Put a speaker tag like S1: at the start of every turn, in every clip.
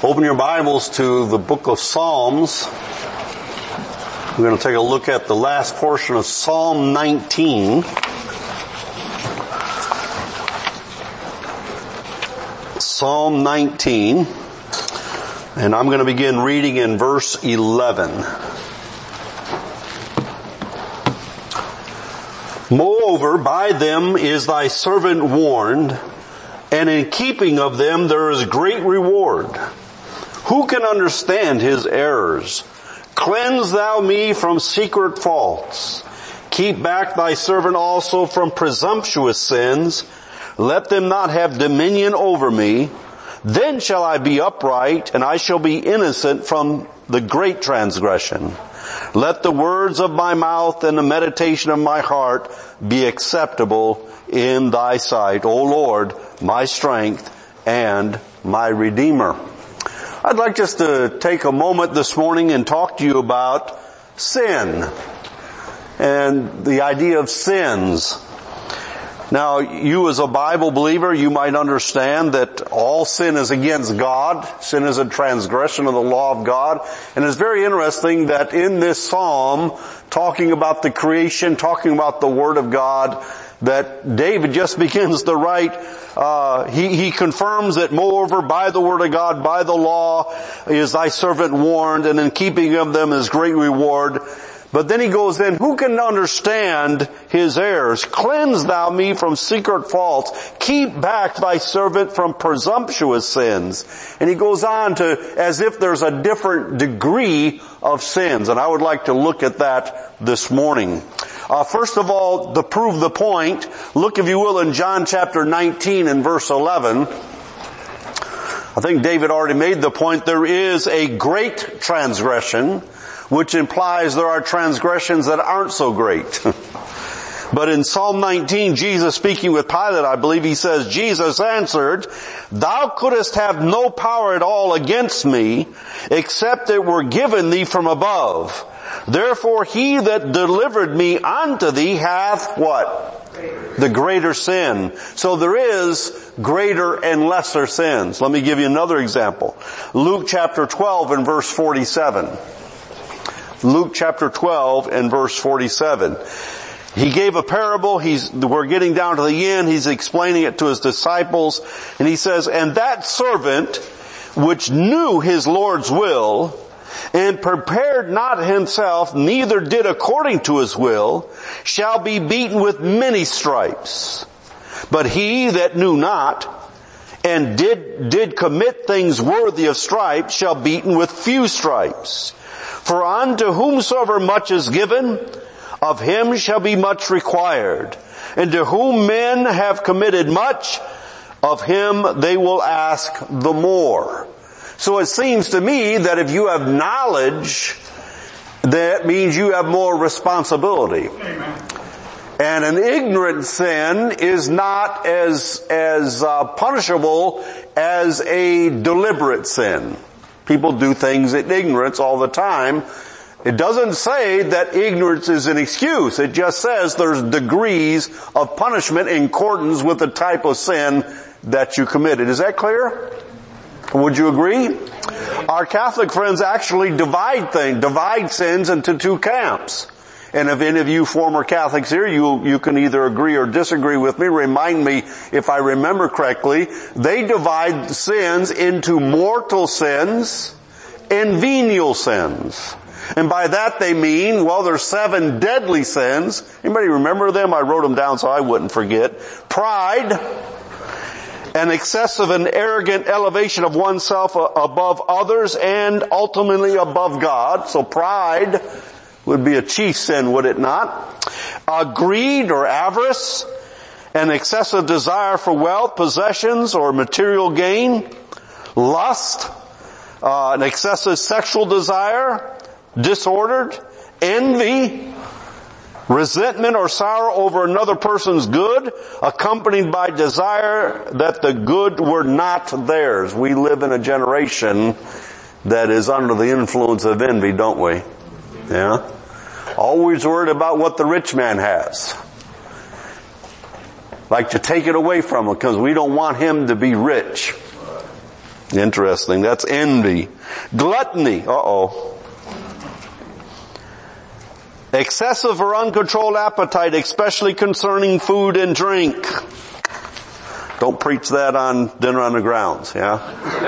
S1: Open your Bibles to the book of Psalms. We're going to take a look at the last portion of Psalm 19. Psalm 19. And I'm going to begin reading in verse 11. Moreover, by them is thy servant warned, and in keeping of them there is great reward. Who can understand his errors? Cleanse thou me from secret faults. Keep back thy servant also from presumptuous sins. Let them not have dominion over me. Then shall I be upright, and I shall be innocent from the great transgression. Let the words of my mouth and the meditation of my heart be acceptable in thy sight, O Lord, my strength and my Redeemer. I'd like just to take a moment this morning and talk to you about sin and the idea of sins. Now, you as a Bible believer, you might understand that all sin is against God. Sin is a transgression of the law of God. And it's very interesting that in this psalm, talking about the creation, talking about the Word of God, that David just begins to write, he confirms that moreover by the Word of God, by the law is thy servant warned, and in keeping of them is great reward. But then he goes in, who can understand his errors? Cleanse thou me from secret faults. Keep back thy servant from presumptuous sins. And he goes on to, as if there's a different degree of sins. And I would like to look at that this morning. First of all, to prove the point, look if you will in John chapter 19 and verse 11. I think David already made the point, there is a great transgression, which implies there are transgressions that aren't so great. But in Psalm 19, Jesus speaking with Pilate, I believe he says, Jesus answered, thou couldst have no power at all against me, except it were given thee from above. Therefore he that delivered me unto thee hath what? The greater sin. So there is greater and lesser sins. Let me give you another example. Luke chapter 12 and verse 47. Luke chapter 12 and verse 47. He gave a parable. We're getting down to the end. He's explaining it to his disciples. And he says, and that servant which knew his Lord's will and prepared not himself, neither did according to his will, shall be beaten with many stripes. But he that knew not and did commit things worthy of stripes shall be beaten with few stripes. For unto whomsoever much is given, of him shall be much required. And to whom men have committed much, of him they will ask the more. So it seems to me that if you have knowledge, that means you have more responsibility. Amen. And an ignorant sin is not as punishable as a deliberate sin. People do things in ignorance all the time. It doesn't say that ignorance is an excuse. It just says there's degrees of punishment in accordance with the type of sin that you committed. Is that clear? Would you agree? Our Catholic friends actually divide sins into two camps. And if any of you former Catholics here, you can either agree or disagree with me. Remind me if I remember correctly. They divide sins into mortal sins and venial sins. And by that they mean, well, there's 7 deadly sins. Anybody remember them? I wrote them down so I wouldn't forget. Pride, an excessive and arrogant elevation of oneself above others and ultimately above God. So pride would be a chief sin, would it not? Greed or avarice, an excessive desire for wealth, possessions, or material gain. Lust, an excessive sexual desire. Disordered, envy, resentment or sorrow over another person's good, accompanied by desire that the good were not theirs. We live in a generation that is under the influence of envy, don't we? Yeah? Always worried about what the rich man has. Like to take it away from him because we don't want him to be rich. Interesting. That's envy. Gluttony. Excessive or uncontrolled appetite, especially concerning food and drink. Don't preach that on Dinner on the Grounds, yeah?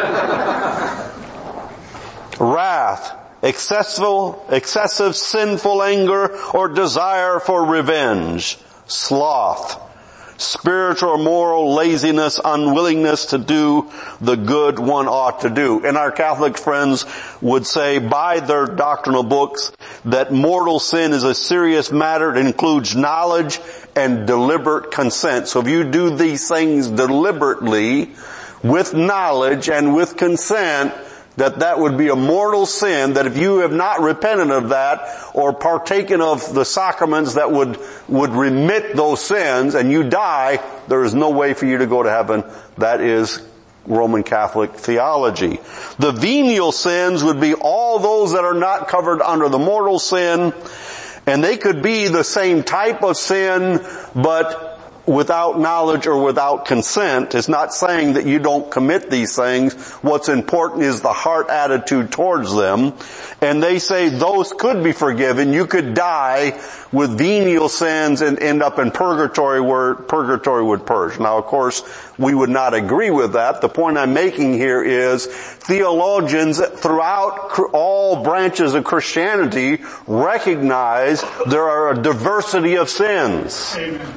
S1: Wrath. Excessive sinful anger or desire for revenge. Sloth. Spiritual or moral laziness, unwillingness to do the good one ought to do. And our Catholic friends would say by their doctrinal books that mortal sin is a serious matter. It includes knowledge and deliberate consent. So if you do these things deliberately, with knowledge and with consent, that would be a mortal sin, that if you have not repented of that or partaken of the sacraments that would remit those sins and you die, there is no way for you to go to heaven. That is Roman Catholic theology. The venial sins would be all those that are not covered under the mortal sin, and they could be the same type of sin, but without knowledge or without consent. It's not saying that you don't commit these things. What's important is the heart attitude towards them. And they say those could be forgiven. You could die with venial sins and end up in purgatory where purgatory would purge. Now, of course, we would not agree with that. The point I'm making here is theologians throughout all branches of Christianity recognize there are a diversity of sins. Amen.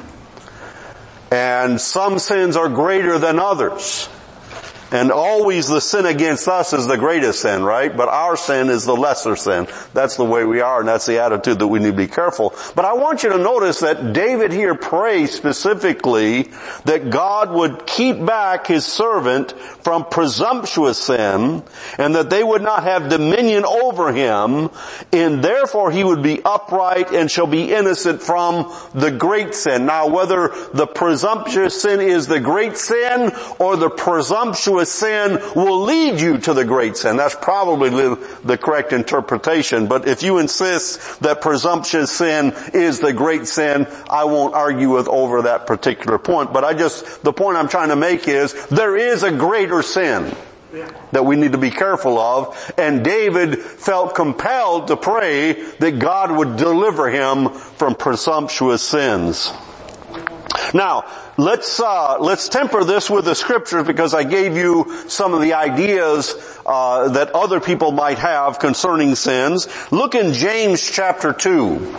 S1: And some sins are greater than others. And always the sin against us is the greatest sin, right? But our sin is the lesser sin. That's the way we are, and that's the attitude that we need to be careful. But I want you to notice that David here prays specifically that God would keep back his servant from presumptuous sin, and that they would not have dominion over him, and therefore he would be upright and shall be innocent from the great sin. Now, whether the presumptuous sin is the great sin or the presumptuous sin will lead you to the great sin. That's probably the correct interpretation. But if you insist that presumptuous sin is the great sin, I won't argue with over that particular point. But the point I'm trying to make is there is a greater sin that we need to be careful of. And David felt compelled to pray that God would deliver him from presumptuous sins. Now, let's temper this with the scriptures, because I gave you some of the ideas that other people might have concerning sins. Look in James chapter 2.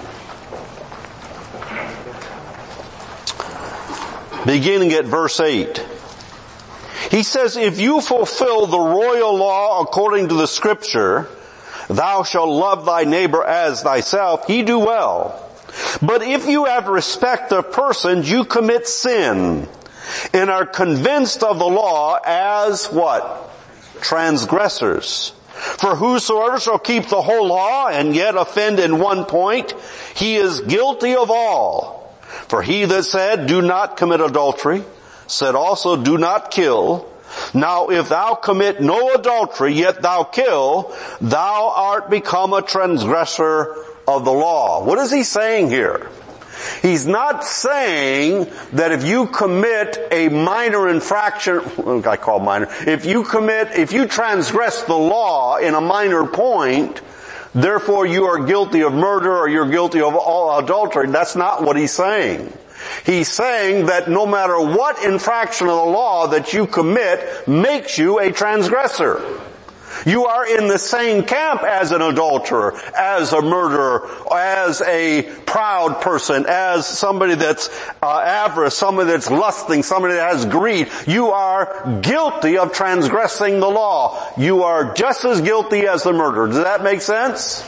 S1: Beginning at verse 8. He says, if you fulfill the royal law according to the scripture, thou shalt love thy neighbor as thyself, ye do well. But if you have respect of persons, you commit sin, and are convinced of the law as what? Transgressors. For whosoever shall keep the whole law and yet offend in one point, he is guilty of all. For he that said, do not commit adultery, said also, do not kill. Now if thou commit no adultery, yet thou kill, thou art become a transgressor of the law. What is he saying here? He's not saying that if you commit a minor infraction, I call minor, if you transgress the law in a minor point, therefore you are guilty of murder or you're guilty of all adultery. That's not what he's saying. He's saying that no matter what infraction of the law that you commit makes you a transgressor. You are in the same camp as an adulterer, as a murderer, as a proud person, as somebody that's avarice, somebody that's lusting, somebody that has greed. You are guilty of transgressing the law. You are just as guilty as the murderer. Does that make sense?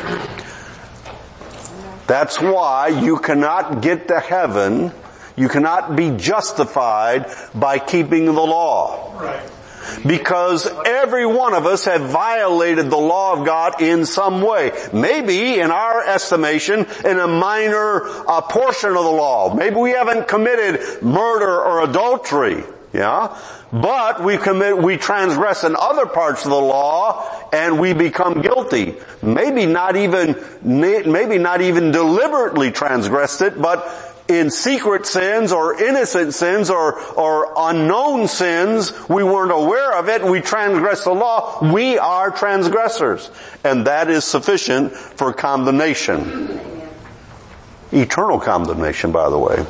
S1: That's why you cannot get to heaven, you cannot be justified by keeping the law. Right. Because every one of us have violated the law of God in some way. Maybe, in our estimation, in a minor portion of the law. Maybe we haven't committed murder or adultery. Yeah? But we transgress in other parts of the law and we become guilty. Maybe not even deliberately transgressed it, but in secret sins or innocent sins or unknown sins, we weren't aware of it, and we transgress the law, we are transgressors. And that is sufficient for condemnation. Eternal condemnation, by the way.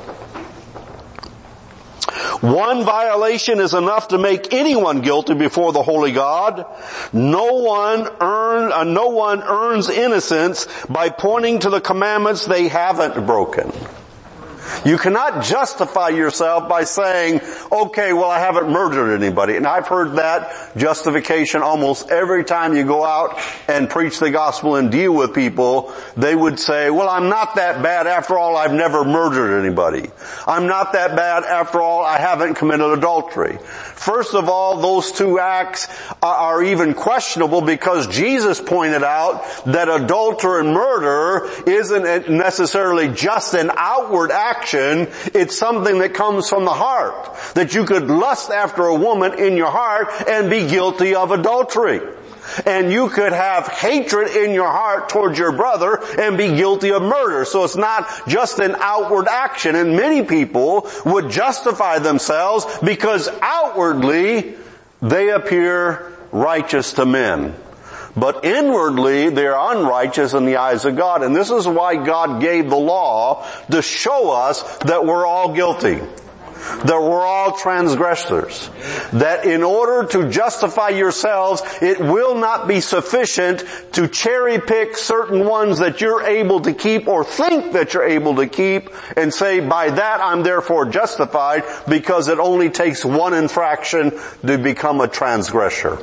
S1: One violation is enough to make anyone guilty before the holy God. No one earns innocence by pointing to the commandments they haven't broken. You cannot justify yourself by saying, okay, well, I haven't murdered anybody. And I've heard that justification almost every time you go out and preach the gospel and deal with people. They would say, well, I'm not that bad. After all, I've never murdered anybody. I'm not that bad. After all, I haven't committed adultery. First of all, those two acts are even questionable because Jesus pointed out that adultery and murder isn't necessarily just an outward action. It's something that comes from the heart. That you could lust after a woman in your heart and be guilty of adultery. And you could have hatred in your heart towards your brother and be guilty of murder. So it's not just an outward action. And many people would justify themselves because outwardly they appear righteous to men. But inwardly, they are unrighteous in the eyes of God. And this is why God gave the law to show us that we're all guilty. That we're all transgressors. That in order to justify yourselves, it will not be sufficient to cherry pick certain ones that you're able to keep or think that you're able to keep and say, by that I'm therefore justified, because it only takes one infraction to become a transgressor.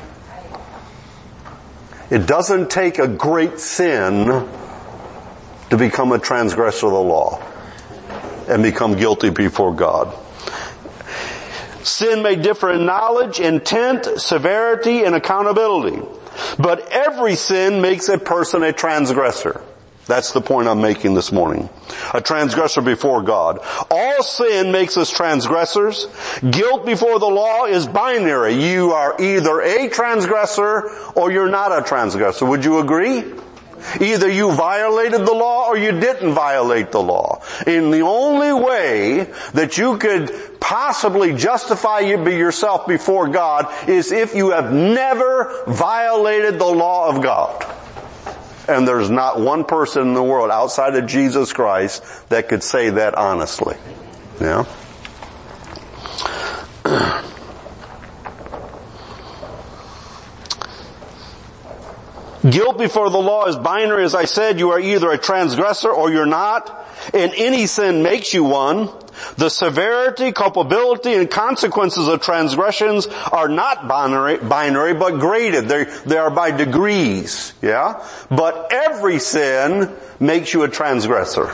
S1: It doesn't take a great sin to become a transgressor of the law and become guilty before God. Sin may differ in knowledge, intent, severity, and accountability. But every sin makes a person a transgressor. That's the point I'm making this morning. A transgressor before God. All sin makes us transgressors. Guilt before the law is binary. You are either a transgressor or you're not a transgressor. Would you agree? Either you violated the law or you didn't violate the law. And the only way that you could possibly justify yourself before God is if you have never violated the law of God. And there's not one person in the world outside of Jesus Christ that could say that honestly. Yeah? Guilt before the law is binary. As I said, you are either a transgressor or you're not. And any sin makes you one. The severity, culpability, and consequences of transgressions are not binary, but graded. They are by degrees. Yeah? But every sin makes you a transgressor.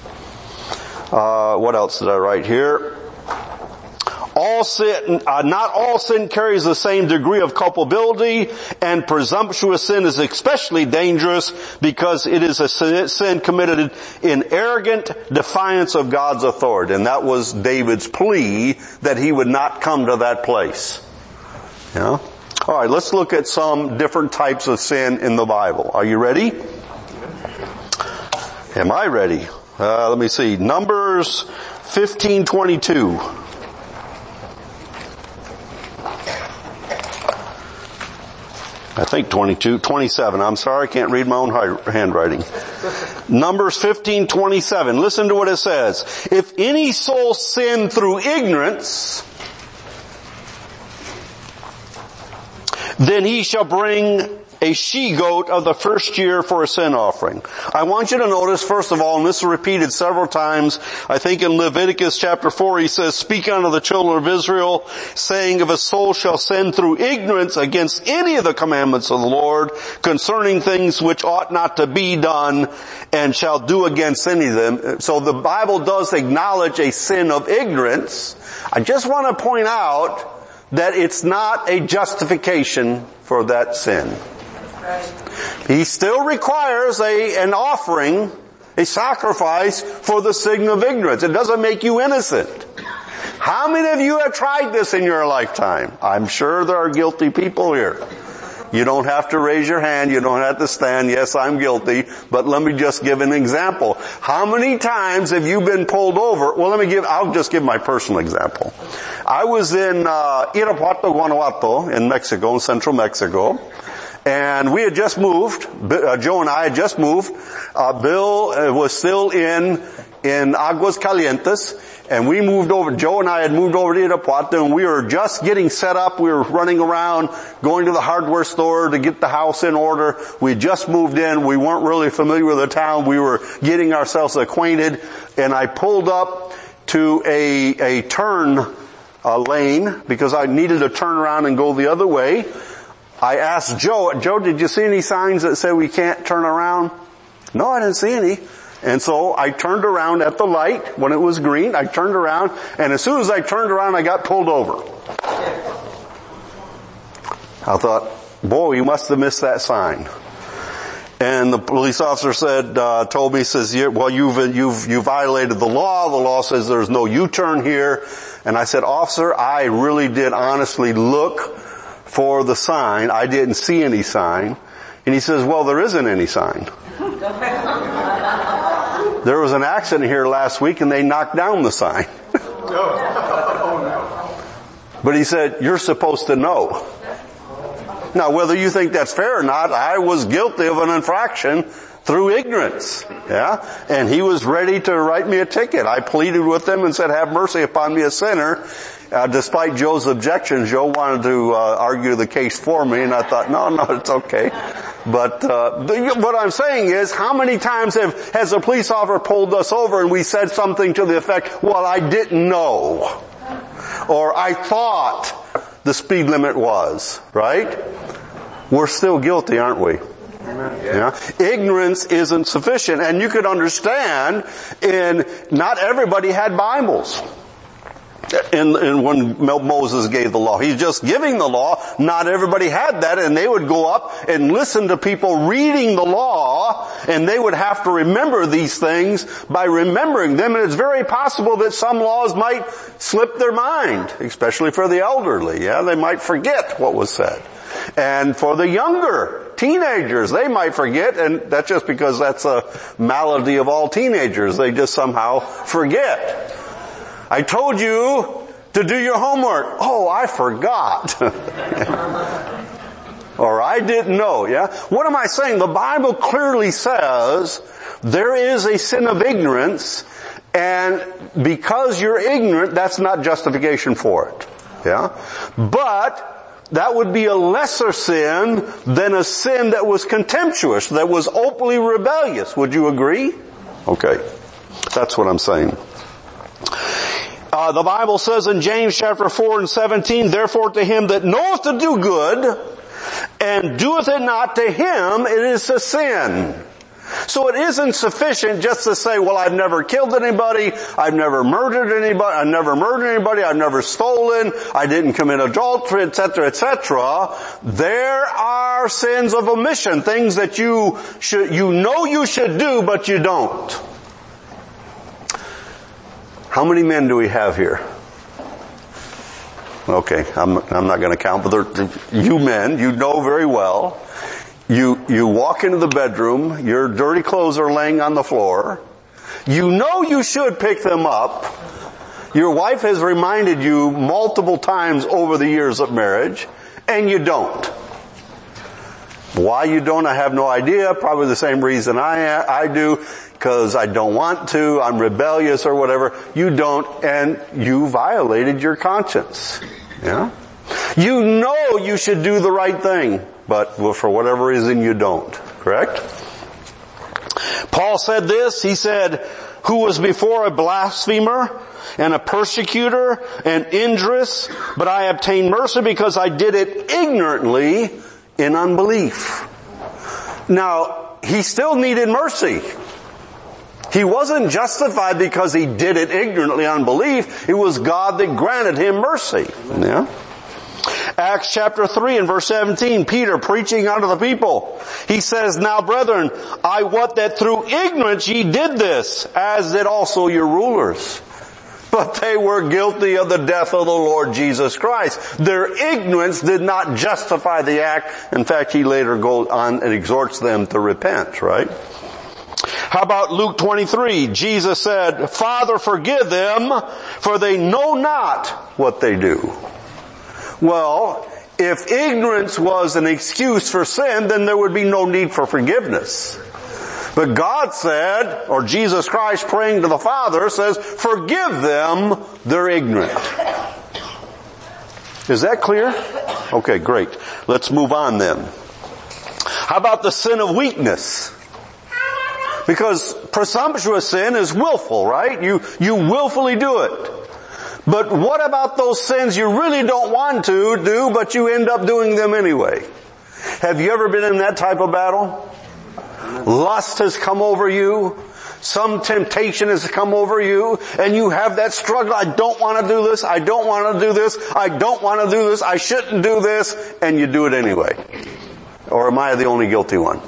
S1: What else did I write here? All sin, not all sin carries the same degree of culpability, and presumptuous sin is especially dangerous because it is a sin committed in arrogant defiance of God's authority. And that was David's plea, that he would not come to that place. Yeah? Alright, let's look at some different types of sin in the Bible. Are you ready? Am I ready? Let me see. Numbers 15:22. I think 27. I'm sorry, I can't read my own handwriting. Numbers 15:27. Listen to what it says. If any soul sin through ignorance, then he shall bring a she-goat of the first year for a sin offering. I want you to notice, first of all, and this is repeated several times, I think in Leviticus chapter 4, he says, speak unto the children of Israel, saying, if a soul shall sin through ignorance against any of the commandments of the Lord, concerning things which ought not to be done, and shall do against any of them. So the Bible does acknowledge a sin of ignorance. I just want to point out that it's not a justification for that sin. He still requires an offering, a sacrifice for the sin of ignorance. It doesn't make you innocent. How many of you have tried this in your lifetime? I'm sure there are guilty people here. You don't have to raise your hand. You don't have to stand. Yes, I'm guilty. But let me just give an example. How many times have you been pulled over? Well, I'll just give my personal example. I was in Irapuato, Guanajuato, in Mexico, in central Mexico. And we had just moved. Joe and I had just moved. Bill was still in Aguas Calientes. And we moved over, Joe and I had moved over to Irapuato, and we were just getting set up. We were running around, going to the hardware store to get the house in order. We had just moved in. We weren't really familiar with the town. We were getting ourselves acquainted. And I pulled up to a turn lane because I needed to turn around and go the other way. I asked Joe, did you see any signs that said we can't turn around? No, I didn't see any. And so I turned around at the light when it was green. I turned around, and as soon as I turned around, I got pulled over. I thought, boy, you must have missed that sign. And the police officer told me, well, you violated the law. The law says there's no U-turn here. And I said, officer, I really did honestly look for the sign. I didn't see any sign. And he says, well, there isn't any sign. There was an accident here last week and they knocked down the sign. But he said, you're supposed to know. Now, whether you think that's fair or not, I was guilty of an infraction through ignorance. Yeah? And he was ready to write me a ticket. I pleaded with him and said, have mercy upon me, a sinner. Despite Joe's objections, Joe wanted to argue the case for me, and I thought, no, it's okay. But what I'm saying is, how many times has a police officer pulled us over and we said something to the effect, well, I didn't know, or I thought the speed limit was, right? We're still guilty, aren't we? Yeah. Ignorance isn't sufficient, and you could understand not everybody had Bibles. And when Moses gave the law, he's just giving the law. Not everybody had that, and they would go up and listen to people reading the law, and they would have to remember these things by remembering them. And it's very possible that some laws might slip their mind, especially for the elderly. Yeah, they might forget what was said. And for the younger teenagers, they might forget, and that's just because that's a malady of all teenagers. They just somehow forget. I told you to do your homework. Oh, I forgot. Or I didn't know, yeah? What am I saying? The Bible clearly says there is a sin of ignorance, and because you're ignorant, that's not justification for it. Yeah? But that would be a lesser sin than a sin that was contemptuous, that was openly rebellious. Would you agree? Okay. That's what I'm saying. The Bible says in James chapter 4 and 17, therefore to him that knoweth to do good and doeth it not, to him it is a sin. So it isn't sufficient just to say, well, I've never killed anybody, I've never murdered anybody, I've never stolen, I didn't commit adultery, etc., etc. There are sins of omission, things that you know you should do, but you don't. How many men do we have here? Okay, I'm not going to count, but you men, you know very well. You walk into the bedroom, your dirty clothes are laying on the floor. You know you should pick them up. Your wife has reminded you multiple times over the years of marriage, and you don't. Why you don't, I have no idea. Probably the same reason I do. Because I don't want to, I'm rebellious or whatever. You don't, and you violated your conscience. Yeah? You know you should do the right thing, but for whatever reason you don't. Correct? Paul said this, he said, who was before a blasphemer and a persecutor and injurious, but I obtained mercy because I did it ignorantly in unbelief. Now, he still needed mercy. He wasn't justified because he did it ignorantly in unbelief. It was God that granted him mercy. Yeah? Acts chapter 3 and verse 17, Peter preaching unto the people. He says, now brethren, I wot that through ignorance ye did this, as did also your rulers. but they were guilty of the death of the Lord Jesus Christ. Their ignorance did not justify the act. In fact, he later goes on and exhorts them to repent, right? How about Luke 23? Jesus said, Father, forgive them, for they know not what they do. Well, if ignorance was an excuse for sin, then there would be no need for forgiveness. But God said, or Jesus Christ praying to the Father says, forgive them, they're ignorant. Is that clear? Okay, great. Let's move on then. How about the sin of weakness? Because presumptuous sin is willful, right? You willfully do it. But what about those sins you really don't want to do, but you end up doing them anyway? Have you ever been in that type of battle? Lust has come over you. Some temptation has come over you. And you have that struggle. I don't want to do this. I don't want to do this. I don't want to do this. I shouldn't do this. And you do it anyway. Or am I the only guilty one?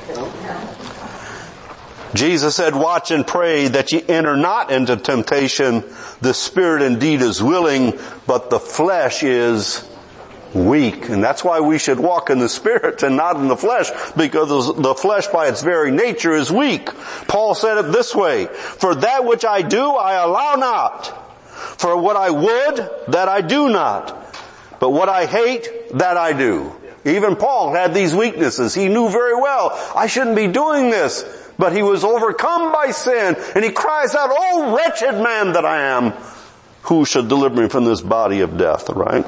S1: Jesus said, watch and pray that ye enter not into temptation. The spirit indeed is willing, but the flesh is weak. And that's why we should walk in the Spirit and not in the flesh, because the flesh by its very nature is weak. Paul said it this way, for that which I do, I allow not. For what I would, that I do not. But what I hate, that I do. Even Paul had these weaknesses. He knew very well, I shouldn't be doing this. But he was overcome by sin, and he cries out, oh wretched man that I am, who shall deliver me from this body of death, right?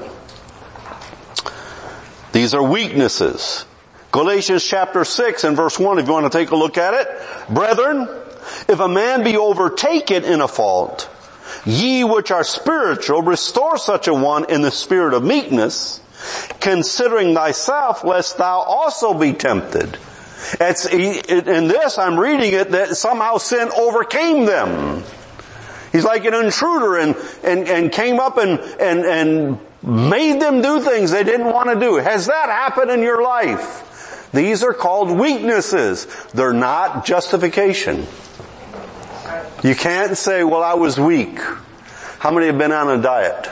S1: These are weaknesses. Galatians chapter 6 and verse 1, if you want to take a look at it. Brethren, if a man be overtaken in a fault, ye which are spiritual, restore such a one in the spirit of meekness, considering thyself, lest thou also be tempted. In this, I'm reading it that somehow sin overcame them. He's like an intruder and came up and made them do things they didn't want to do. Has that happened in your life? These are called weaknesses. They're not justification. You can't say, well, I was weak. How many have been on a diet?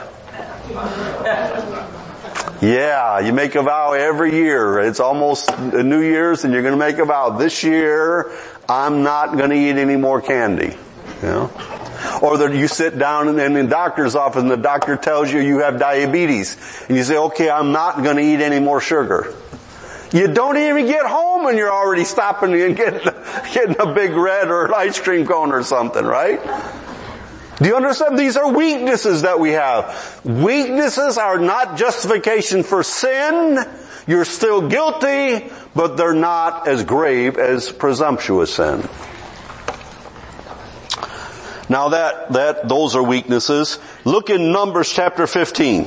S1: Yeah, you make a vow every year. It's almost New Year's and you're going to make a vow. This year, I'm not going to eat any more candy. You know? Or that you sit down in the doctor's office and the doctor tells you you have diabetes. And you say, okay, I'm not going to eat any more sugar. You don't even get home and you're already stopping and getting a big red or an ice cream cone or something, right? Do you understand? These are weaknesses that we have. Weaknesses are not justification for sin. You're still guilty, but they're not as grave as presumptuous sin. Now those are weaknesses. Look in Numbers chapter 15.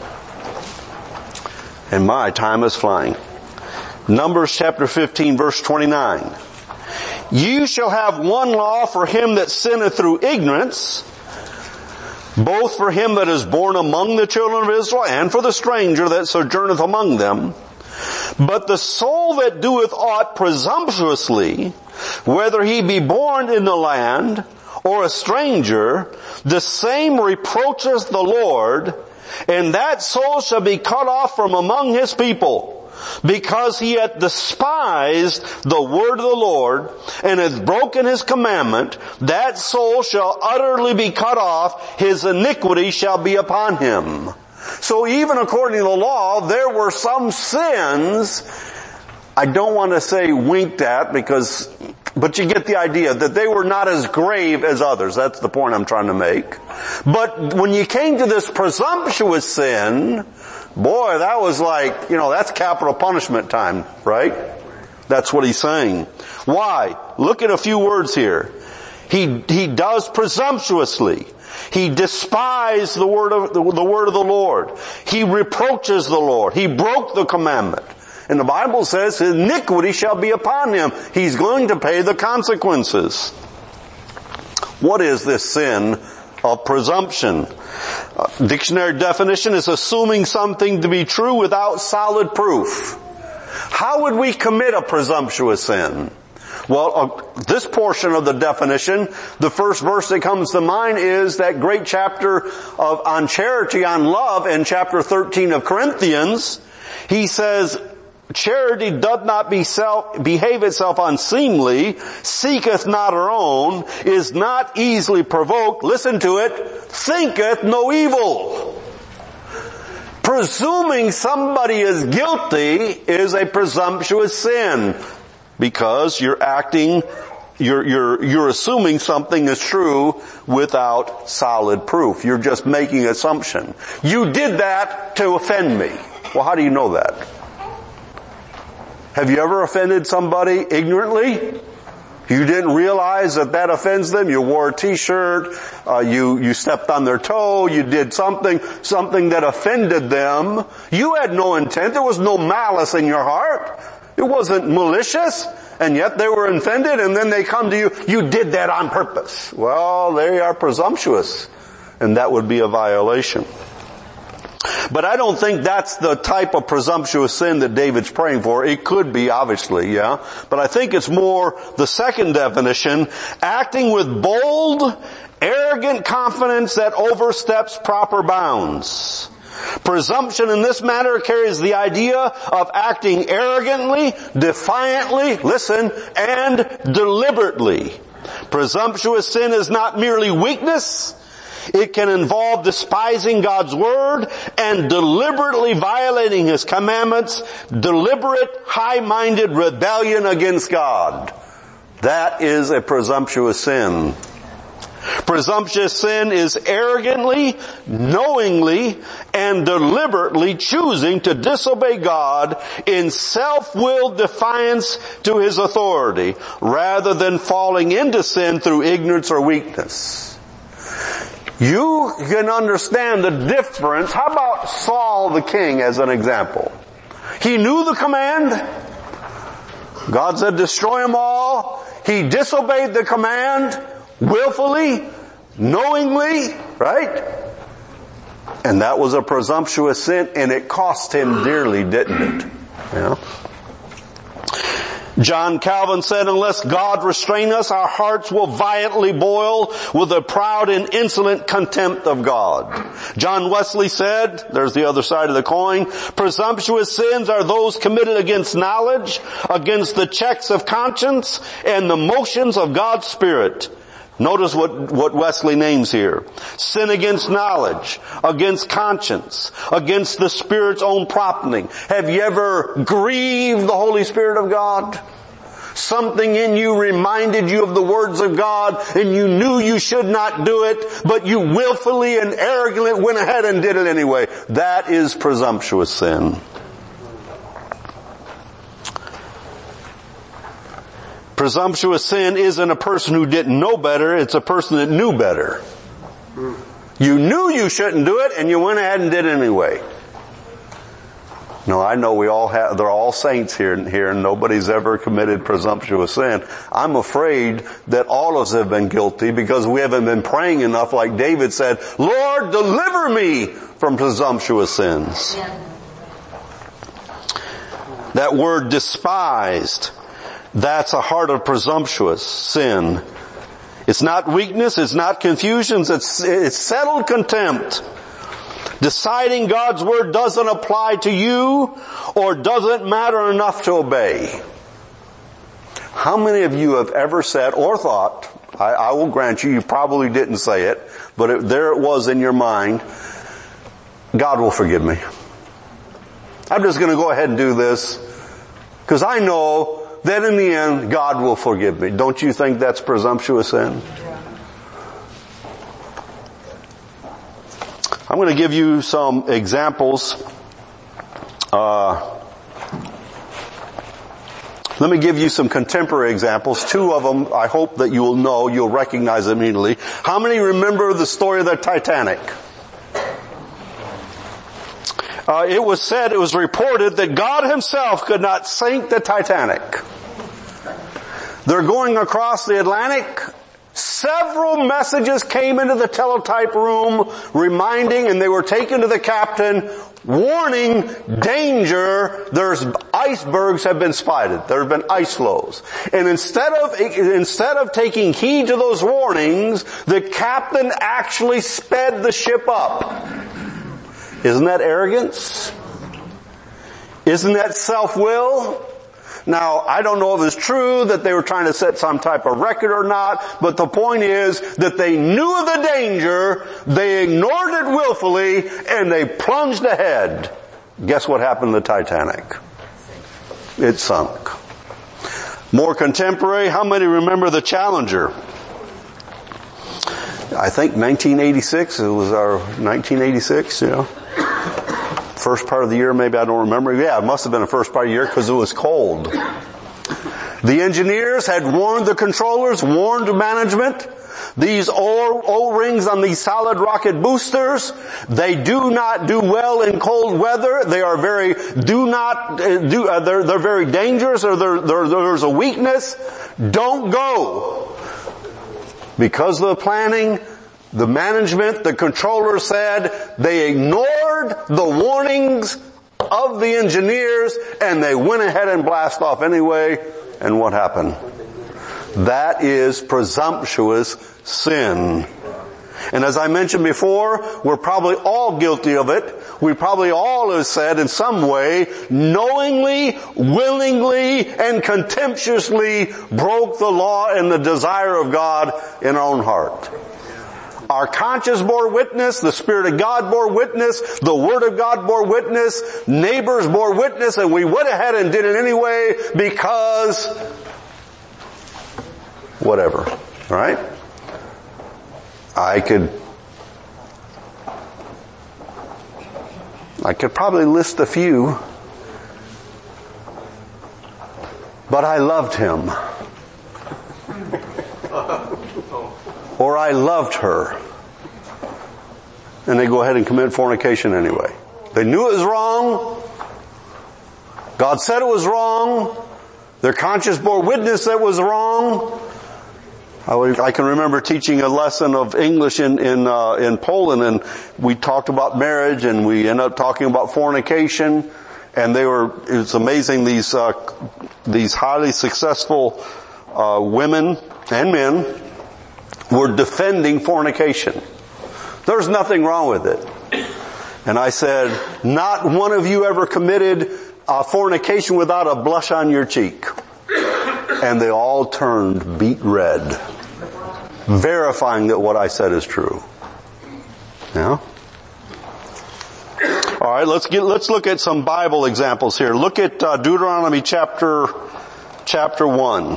S1: And my time is flying. Numbers chapter 15 verse 29. You shall have one law for him that sinneth through ignorance, both for him that is born among the children of Israel, and for the stranger that sojourneth among them. But the soul that doeth aught presumptuously, whether he be born in the land, or a stranger, the same reproacheth the Lord, and that soul shall be cut off from among his people. Because he hath despised the word of the Lord, and hath broken his commandment, that soul shall utterly be cut off, his iniquity shall be upon him. So even according to the law, there were some sins, I don't want to say winked at but you get the idea that they were not as grave as others. That's the point I'm trying to make. But when you came to this presumptuous sin, boy, that was like, that's capital punishment time, right? That's what he's saying. Why? Look at a few words here. He does presumptuously. He despised the word of the Lord. He reproaches the Lord. He broke the commandment. And the Bible says his iniquity shall be upon him. He's going to pay the consequences. What is this sin of presumption? Dictionary definition is assuming something to be true without solid proof. How would we commit a presumptuous sin? Well, this portion of the definition, the first verse that comes to mind is that great chapter on charity, on love, in chapter 13 of Corinthians. He says, charity doth not behave itself unseemly, seeketh not her own, is not easily provoked, listen to it, thinketh no evil. Presuming somebody is guilty is a presumptuous sin, because you're assuming something is true without solid proof. You're just making assumption. You did that to offend me. Well, how do you know that? Have you ever offended somebody ignorantly? You didn't realize that offends them. You wore a t-shirt, you stepped on their toe, you did something that offended them. You had no intent. There was no malice in your heart. It wasn't malicious, and yet they were offended, and then they come to you, you did that on purpose. Well, they are presumptuous, and that would be a violation. But I don't think that's the type of presumptuous sin that David's praying for. It could be, obviously, yeah. But I think it's more the second definition, acting with bold, arrogant confidence that oversteps proper bounds. Presumption in this matter carries the idea of acting arrogantly, defiantly, listen, and deliberately. Presumptuous sin is not merely weakness. It can involve despising God's word and deliberately violating His commandments, deliberate, high-minded rebellion against God. That is a presumptuous sin. Presumptuous sin is arrogantly, knowingly, and deliberately choosing to disobey God in self-willed defiance to His authority, rather than falling into sin through ignorance or weakness. You can understand the difference. How about Saul the king as an example? He knew the command. God said destroy them all. He disobeyed the command willfully, knowingly, right? And that was a presumptuous sin, and it cost him dearly, didn't it? Yeah. John Calvin said, unless God restrain us, our hearts will violently boil with a proud and insolent contempt of God. John Wesley said, there's the other side of the coin, presumptuous sins are those committed against knowledge, against the checks of conscience, and the motions of God's Spirit. Notice what Wesley names here. Sin against knowledge, against conscience, against the Spirit's own prompting. Have you ever grieved the Holy Spirit of God? Something in you reminded you of the words of God, and you knew you should not do it, but you willfully and arrogantly went ahead and did it anyway. That is presumptuous sin. Presumptuous sin isn't a person who didn't know better, it's a person that knew better. You knew you shouldn't do it, and you went ahead and did it anyway. No, I know they're all saints here, and nobody's ever committed presumptuous sin. I'm afraid that all of us have been guilty because we haven't been praying enough, like David said, Lord, deliver me from presumptuous sins. That word despised, that's a heart of presumptuous sin. It's not weakness, it's not confusion, it's settled contempt. Deciding God's word doesn't apply to you or doesn't matter enough to obey. How many of you have ever said or thought, I will grant you probably didn't say it, but there it was in your mind, God will forgive me. I'm just going to go ahead and do this because I know that in the end, God will forgive me. Don't you think that's presumptuous sin? I'm going to give you some examples. Let me give you some contemporary examples. Two of them I hope that you'll recognize immediately. How many remember the story of the Titanic? It was reported that God Himself could not sink the Titanic. They're going across the Atlantic. Several messages came into the teletype room reminding, and they were taken to the captain, warning, danger, there's icebergs have been spotted. There have been ice floes. And instead of taking heed to those warnings, the captain actually sped the ship up. Isn't that arrogance? Isn't that self-will? Now, I don't know if it's true that they were trying to set some type of record or not, but the point is that they knew of the danger, they ignored it willfully, and they plunged ahead. Guess what happened to the Titanic? It sunk. More contemporary, how many remember the Challenger? I think 1986, it was our 1986, First part of the year, maybe, I don't remember. Yeah, it must have been the first part of the year because it was cold. The engineers had warned the controllers, warned management. These O-rings on these solid rocket boosters, they do not do well in cold weather. They are very, they're very dangerous, or there's a weakness. Don't go. Because of the planning, the management, the controller said they ignored the warnings of the engineers and they went ahead and blast off anyway. And what happened? That is presumptuous sin. And as I mentioned before, we're probably all guilty of it. We probably all have said in some way, knowingly, willingly, and contemptuously broke the law and the desire of God in our own heart. Our conscience bore witness, the Spirit of God bore witness, the Word of God bore witness, neighbors bore witness, and we went ahead and did it anyway because whatever, right? I could probably list a few, but I loved him. Or I loved her. And they go ahead and commit fornication anyway. They knew it was wrong. God said it was wrong. Their conscience bore witness that it was wrong. I can remember teaching a lesson of English in Poland, and we talked about marriage, and we ended up talking about fornication. And it's amazing, these highly successful women and men were defending fornication. There's nothing wrong with it. And I said, not one of you ever committed fornication without a blush on your cheek. And they all turned beet red, verifying that what I said is true. Yeah? All right, let's look at some Bible examples here. Look at Deuteronomy chapter 1.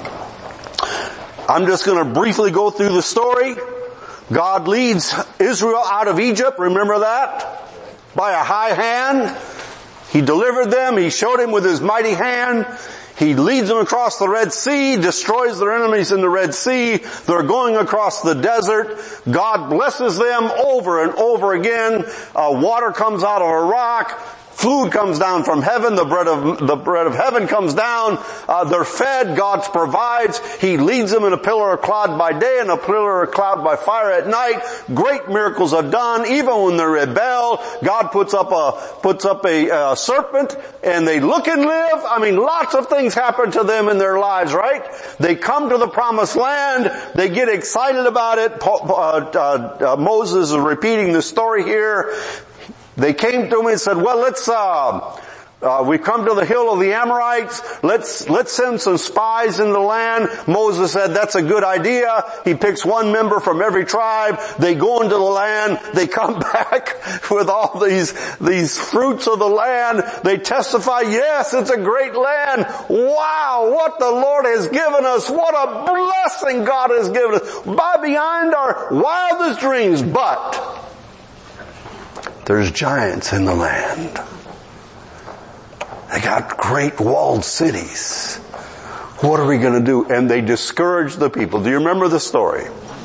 S1: I'm just going to briefly go through the story. God leads Israel out of Egypt. Remember that? By a high hand. He delivered them. He showed him with his mighty hand. He leads them across the Red Sea, destroys their enemies in the Red Sea. They're going across the desert. God blesses them over and over again. Water comes out of a rock. Food comes down from heaven. The bread of heaven comes down. They're fed. God provides. He leads them in a pillar of cloud by day and a pillar of cloud by fire at night. Great miracles are done. Even when they rebel, God puts up a serpent and they look and live. I mean, lots of things happen to them in their lives, right? They come to the promised land. They get excited about it. Moses is repeating the story here. They came to me and said, well, we come to the hill of the Amorites. Let's send some spies in the land. Moses said, that's a good idea. He picks one member from every tribe. They go into the land. They come back with all these fruits of the land. They testify, yes, it's a great land. Wow, what the Lord has given us. What a blessing God has given us. Beyond our wildest dreams. But there's giants in the land. They got great walled cities. What are we going to do? And they discourage the people. Do you remember the story?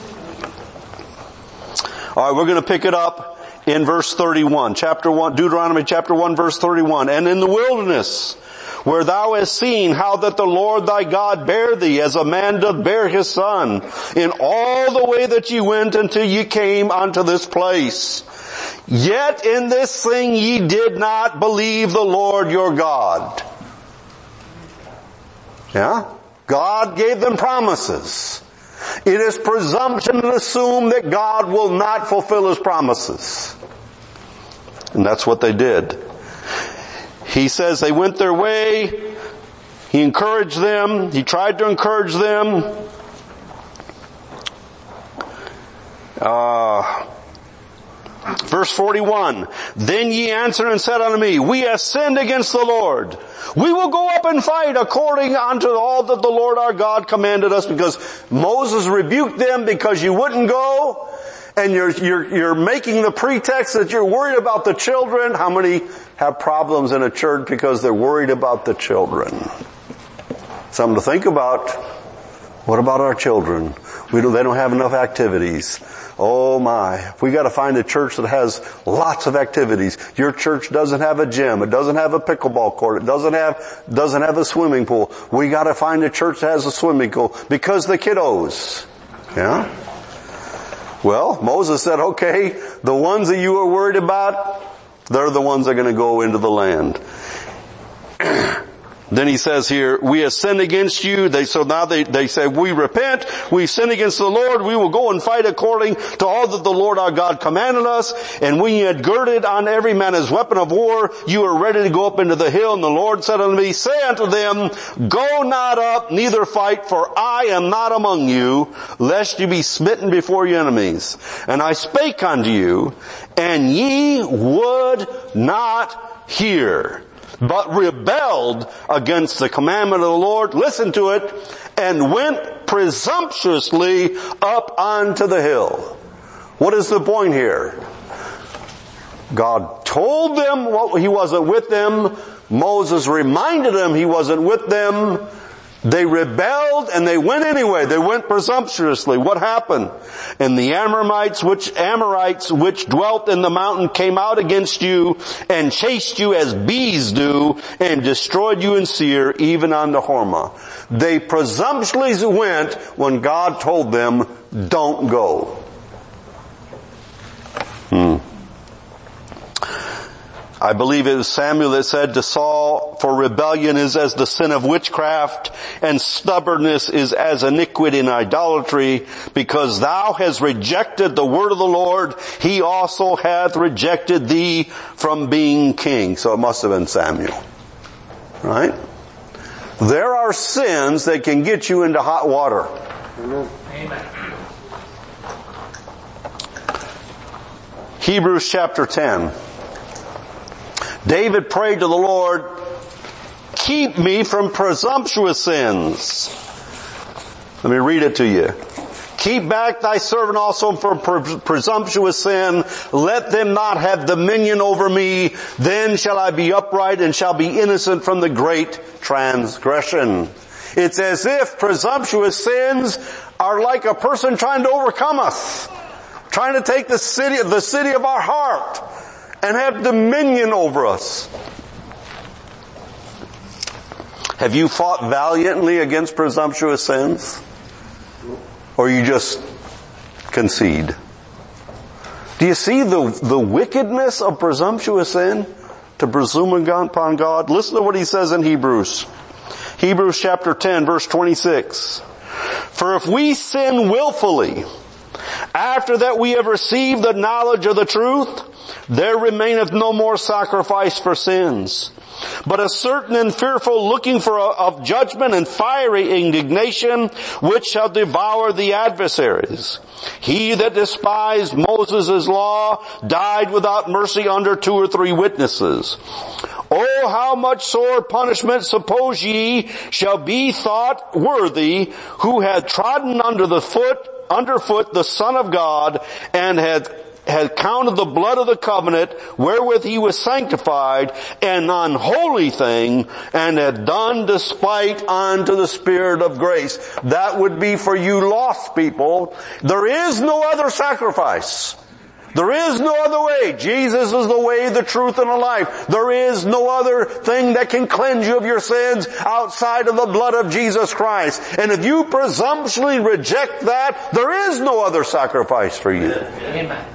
S1: All right, we're going to pick it up in verse 31. Deuteronomy chapter 1, verse 31. And in the wilderness, where thou hast seen how that the Lord thy God bare thee as a man doth bear his son, in all the way that ye went until ye came unto this place. Yet in this thing ye did not believe the Lord your God. Yeah? God gave them promises. It is presumption to assume that God will not fulfill His promises. And that's what they did. He says they went their way. He encouraged them. He tried to encourage them. Verse 41, then ye answered and said unto me, we have sinned against the Lord. We will go up and fight according unto all that the Lord our God commanded us, because Moses rebuked them because you wouldn't go, and you're making the pretext that you're worried about the children. How many have problems in a church because they're worried about the children? Something to think about. What about our children? They don't have enough activities. Oh my, we got to find a church that has lots of activities. Your church doesn't have a gym. It doesn't have a pickleball court. It doesn't have a swimming pool. We got to find a church that has a swimming pool because the kiddos. Yeah? Well, Moses said, okay, the ones that you are worried about, they're the ones that are going to go into the land. Then he says here, we have sinned against you. So now they say, we repent. We've sinned against the Lord. We will go and fight according to all that the Lord our God commanded us. And when you had girded on every man his weapon of war, you are ready to go up into the hill. And the Lord said unto me, say unto them, go not up, neither fight, for I am not among you, lest you be smitten before your enemies. And I spake unto you, and ye would not hear, but rebelled against the commandment of the Lord, listen to it, and went presumptuously up onto the hill. What is the point here? God told them He wasn't with them. Moses reminded them He wasn't with them. They rebelled and they went anyway. They went presumptuously. What happened? And the Amorites which dwelt in the mountain came out against you and chased you as bees do and destroyed you in Seir, even unto Hormah. They presumptuously went when God told them, don't go. I believe it was Samuel that said to Saul, for rebellion is as the sin of witchcraft, and stubbornness is as iniquity and idolatry. Because thou hast rejected the word of the Lord, He also hath rejected thee from being king. So it must have been Samuel. Right? There are sins that can get you into hot water. Amen. Hebrews chapter 10. David prayed to the Lord, keep me from presumptuous sins. Let me read it to you. Keep back thy servant also from presumptuous sin. Let them not have dominion over me. Then shall I be upright and shall be innocent from the great transgression. It's as if presumptuous sins are like a person trying to overcome us, trying to take the city of our heart and have dominion over us. Have you fought valiantly against presumptuous sins? Or you just concede? Do you see the wickedness of presumptuous sin? To presume upon God? Listen to what he says in Hebrews. Hebrews chapter 10 verse 26. For if we sin willfully, after that we have received the knowledge of the truth, there remaineth no more sacrifice for sins, but a certain and fearful looking for of judgment and fiery indignation, which shall devour the adversaries. He that despised Moses' law died without mercy under 2 or 3 witnesses. Oh, how much sore punishment suppose ye shall be thought worthy, who had trodden underfoot the Son of God, and had counted the blood of the covenant wherewith he was sanctified an unholy thing, and had done despite unto the Spirit of grace. That would be for you lost people. There is no other sacrifice. There is no other way. Jesus is the way, the truth, and the life. There is no other thing that can cleanse you of your sins outside of the blood of Jesus Christ. And if you presumptuously reject that, there is no other sacrifice for you. Amen.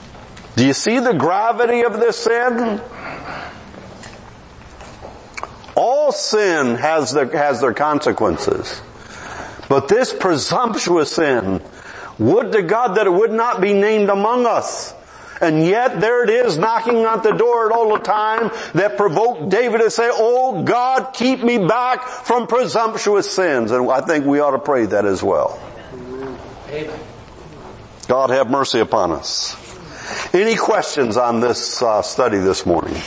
S1: Do you see the gravity of this sin? All sin has their consequences. But this presumptuous sin, would to God that it would not be named among us. And yet there it is knocking at the door all the time that provoked David to say, "Oh God, keep me back from presumptuous sins." And I think we ought to pray that as well. Amen. God have mercy upon us. Any questions on this study this morning?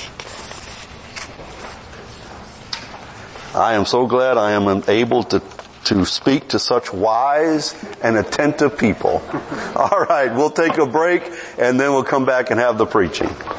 S1: I am so glad I am able to speak to such wise and attentive people. All right, we'll take a break and then we'll come back and have the preaching.